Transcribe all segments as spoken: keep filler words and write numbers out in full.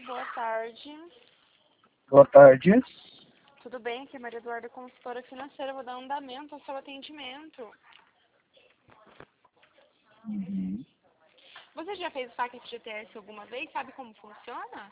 boa tarde. Boa tarde. Tudo bem? Aqui é Maria Eduarda, consultora financeira. Vou dar um andamento ao seu atendimento. Uhum. Você já fez o saque F G T S alguma vez? Sabe como funciona?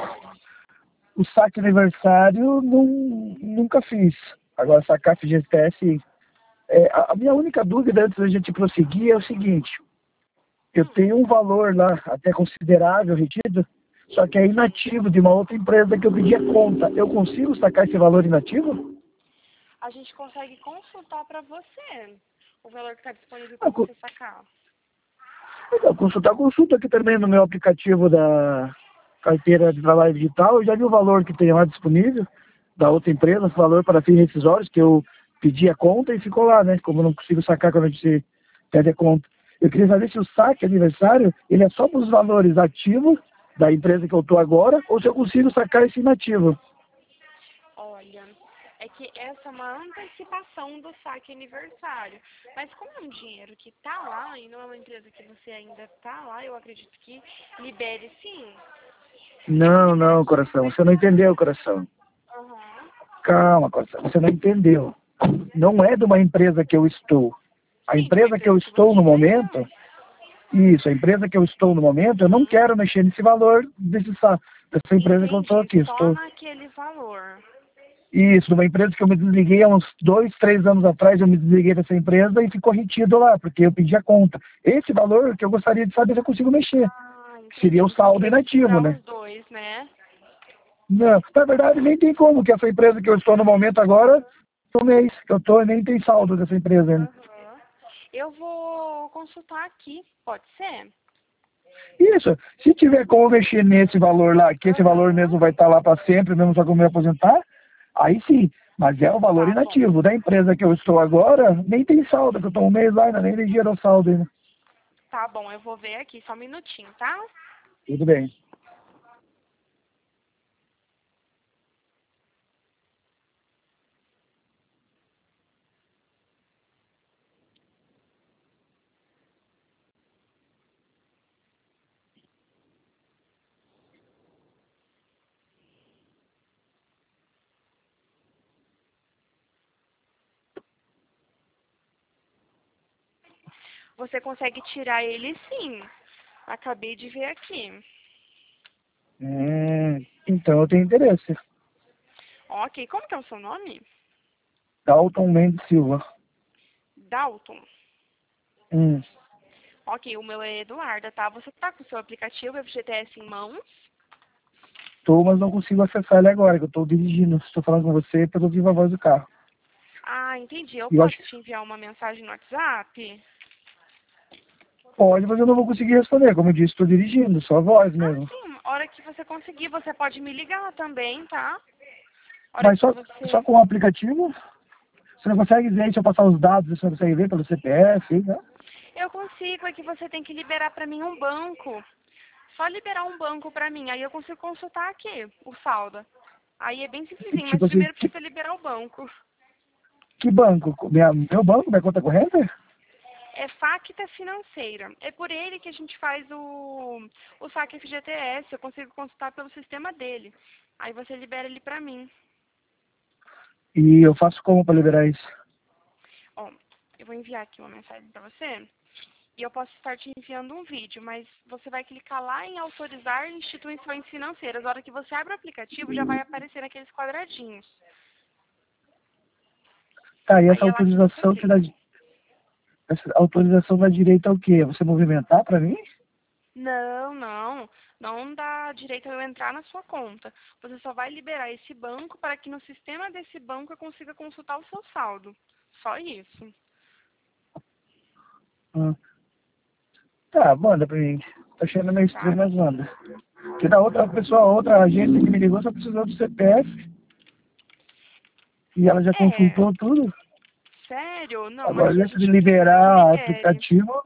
O saque aniversário não, nunca fiz. Agora, sacar F G T S, é, a, a minha única dúvida antes da gente prosseguir é o seguinte. Eu Hum. tenho um valor lá, até considerável, retido, só que é inativo de uma outra empresa que eu pedi a conta. Eu consigo sacar esse valor inativo? A gente consegue consultar para você o valor que está disponível para Ah, co- você sacar. Então, consultar, consulta aqui também no meu aplicativo da carteira de trabalho digital. Eu já vi o valor que tem lá disponível da outra empresa, o valor para fins rescisórios, que eu pedi a conta e ficou lá, né? Como eu não consigo sacar quando a gente pede a conta. Eu queria saber se o saque aniversário, ele é só para os valores ativos da empresa que eu estou agora, ou se eu consigo sacar esse inativo. Olha, é que essa é uma antecipação do saque aniversário. Mas como é um dinheiro que está lá e não é uma empresa que você ainda está lá, eu acredito que libere sim. É que Não, libera não, aqui coração, você não entendeu, coração. Aham. Calma, coração, você não entendeu. Não é de uma empresa que eu estou. A Sim, de uma empresa que eu empresa que você estou no está momento, entrando. isso, a empresa que eu estou no momento, eu não Uhum. quero mexer nesse valor desse, sa- dessa empresa que eu estou Entendi, aqui. só Estou, naquele valor. isso, numa empresa que eu me desliguei há uns dois, três anos atrás, eu me desliguei dessa empresa e ficou retido lá, porque eu pedi a conta. Esse valor que eu gostaria de saber se eu consigo mexer, Ah, que seria o entendi. Você saldo quer inativo, misturar né? os dois, né? Não, na verdade nem tem como, que essa empresa que eu estou no momento agora, no mês que eu estou, nem tem saldo dessa empresa ainda. Aham. Eu vou consultar aqui, pode ser? Isso, se tiver como mexer nesse valor lá, que esse valor Aham. mesmo vai estar lá para sempre, mesmo só que eu me aposentar, aí sim, mas é o valor Tá bom. inativo. Da empresa que eu estou agora, nem tem saldo, que eu estou um mês lá ainda, nem ele gerou saldo ainda. Tá bom, eu vou ver aqui, só um minutinho, tá? Tudo bem. Você consegue tirar ele sim. Acabei de ver aqui. Hum, então eu tenho interesse. Ok, como que é o seu nome? Dalton Mendes Silva. Dalton. Hum, Ok, o meu é Eduarda, tá? Você tá com o seu aplicativo F G T S em mãos? tô, mas não consigo acessar ele agora, que eu estou dirigindo. Estou falando com você pelo viva voz do carro. Ah, entendi. Eu E eu acho posso que te enviar uma mensagem no WhatsApp? pode, mas eu não vou conseguir responder. Como eu disse, estou dirigindo, só a voz Ah, mesmo. sim. A hora que você conseguir, você pode me ligar também, tá? A hora Mas que só, só você... com o aplicativo? Você não consegue ver, se eu passar os dados, você não consegue ver pelo C P F, né? Eu consigo, é que você tem que liberar pra mim um banco. Só liberar um banco pra mim, aí eu consigo consultar aqui o saldo. Aí é bem simplesinho, mas Tipo assim, primeiro que, precisa liberar o banco. que banco? Minha, meu banco, minha conta corrente? É Facta Financeira. É por ele que a gente faz o, o saque F G T S. Eu consigo consultar pelo sistema dele. Aí você libera ele pra mim. E eu faço como para liberar isso? Ó, eu vou enviar aqui uma mensagem pra você. E eu posso estar te enviando um vídeo, mas você vai clicar lá em autorizar instituições financeiras. Na hora que você abre o aplicativo, já vai aparecer aqueles quadradinhos. Tá, e Aí essa é lá que você autorização te dá, clica. essa autorização dá direito ao quê? Você movimentar para mim? Não, não. Não dá direito a eu entrar na sua conta. Você só vai liberar esse banco para que no sistema desse banco eu consiga consultar o seu saldo. Só isso. Ah, tá, manda pra mim. Tá achando meio estranho, Tá? mas manda. Porque da outra pessoa, outra agência que me ligou só precisou do C P F e ela já É, consultou tudo. sério? Não, Agora, aqui a antes de gente precisa que liberar libere. aplicativo,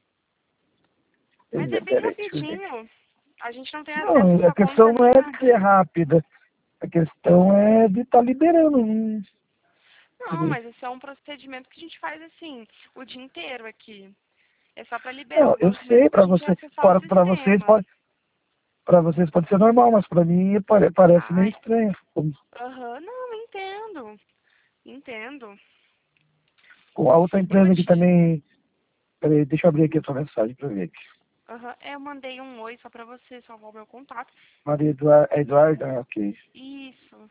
Mas é bem peraí, deixa eu ver. rapidinho. A gente não tem acesso à Não, a sua conta questão não nem é de nada. ser rápida. A questão é de estar liberando. Hum, deixa eu Não, ver. mas isso é um procedimento que a gente faz assim, o dia inteiro aqui. É só para liberar Não, o eu banco mesmo sei, para a para gente você, acessar o para, para vocês sistema. pode, Para vocês pode ser normal, mas para mim pare- parece meio Ai, estranho. Como- aham, não, entendo. Entendo. com a outra Eu vou empresa que te... também. Peraí, deixa eu abrir aqui a sua mensagem para ver aqui. Aham, é, eu mandei um oi só pra você salvar o meu contato. Maria Eduarda, Eduarda, ah, ok. Isso.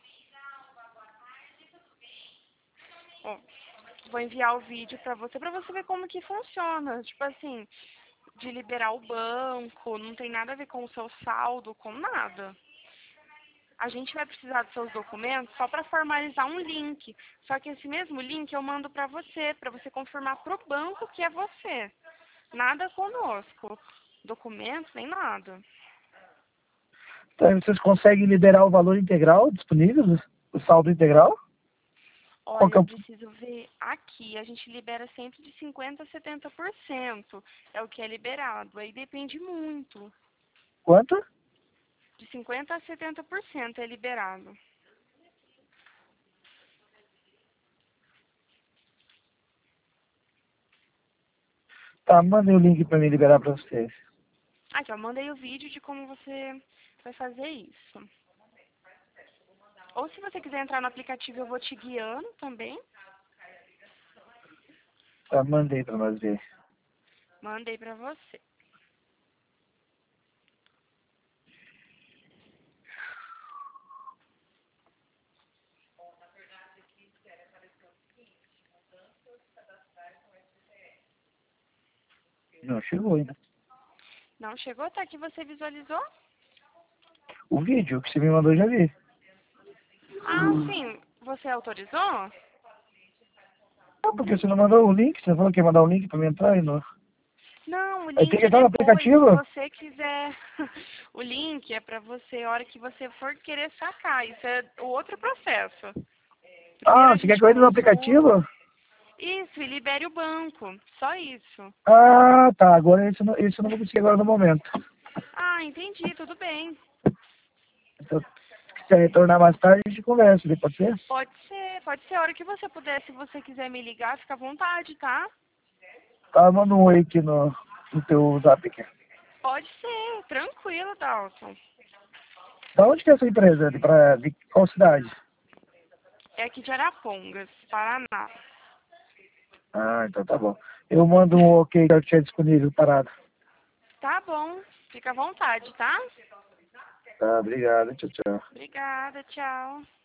Ó, vou enviar o vídeo pra você, pra você ver como que funciona. Tipo assim, de liberar o banco, não tem nada a ver com o seu saldo, com nada. A gente vai precisar dos seus documentos só para formalizar um link. Só que esse mesmo link eu mando para você, para você confirmar pro banco que é você. Nada conosco. Documentos, nem nada. Então, vocês conseguem liberar o valor integral disponível, o saldo integral? Qual Olha, que é eu o... preciso ver aqui. A gente libera sempre de cinquenta a setenta por cento. É o que é liberado. Aí depende muito. Quanto? De cinquenta a setenta por cento é liberado. Tá, mandei o link para me liberar para vocês. Aqui, eu mandei o vídeo de como você vai fazer isso. Ou se você quiser entrar no aplicativo, eu vou te guiando também. Tá, mandei para nós ver. Mandei pra você. Não, chegou ainda. Não chegou? Tá aqui, você visualizou? O vídeo que você me mandou eu já vi. Ah, sim. Você autorizou? Ah, porque você não mandou o link? Você falou que ia mandar o link para mim entrar e não. Não, o Aí tem link que é entrar no depois, se aplicativo? você quiser. O link é pra você, a hora que você for querer sacar. Isso é o outro processo. Primeiro Ah, a você quer gente que eu entre no consulta. aplicativo? Isso, e libere o banco. Só isso. Ah, tá. Agora isso, não- isso eu não vou conseguir agora no momento. Ah, entendi, tudo bem. Então, se quiser retornar mais tarde, a gente conversa, daí pode ser? Pode ser, pode ser a hora que você puder. Se você quiser me ligar, fica à vontade, tá? Tá, manda um oi aqui no, no teu zap aqui. Pode ser, tranquilo, Dalton. Da onde que é essa empresa? De, pra, de qual cidade? É aqui de Arapongas, Paraná. Ah, então tá bom. Eu mando um ok que eu tinha disponível parado. Tá bom, fica à vontade, tá? Tá, obrigado. Tchau, tchau. Obrigada, tchau.